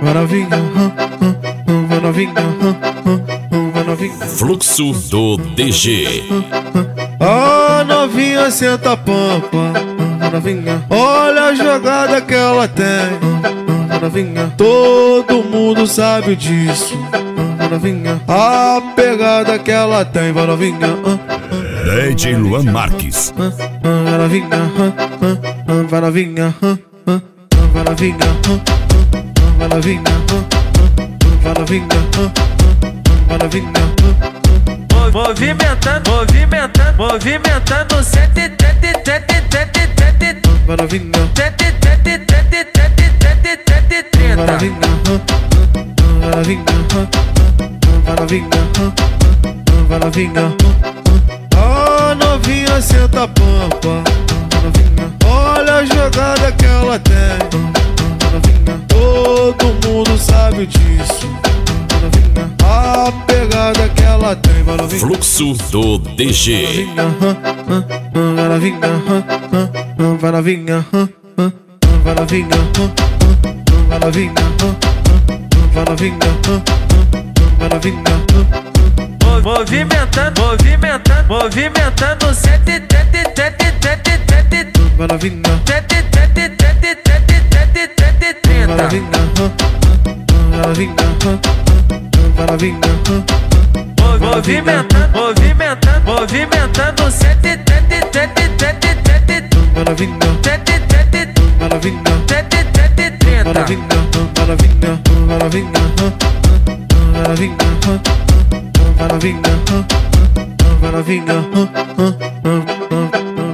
vai novinha, vai novinha, vai novinha. Fluxo do DG. A novinha senta a pampa, vai novinha. Olha a jogada que ela tem, vai novinha. Todo mundo sabe disso, vai novinha. A pegada que ela tem, vai novinha. DJ Luan Marques. Vai novinha, vai novinha, vai novinha, vai novinha, vai novinha, vai novinha. Movimentando, movimentando, movimentando, sete, tete, tete, tete, tete, Vai novinha, tete, tete, tete, tete, tete, trinta. vai novinha, vai novinha, vai novinha, vai novinha. A novinha senta a pampa, vai novinha. Olha a jogada que ela tem, vai novinha. Todo mundo sabe disso, vai novinha. A pegada que ela tem, vai novinha. Fluxo do DG. Vai novinha, vai novinha, vai novinha, vai novinha, vai novinha, vai novinha. Movimentando, movimentando, movimentando, sete, tete, tete, tete, tete, Vai novinha, tete, tete, tete, tete, tete, tete, vai trinta. novinha, vai novinha, vai novinha. Movimentando, movimentando, movimentando, sete, tete, tete, tete, tete, Vai novinha, tete, tete, vai novinha, tete, tete, vai trinta. novinha, vai novinha, vai novinha, vai novinha, vai novinha, vai novinha.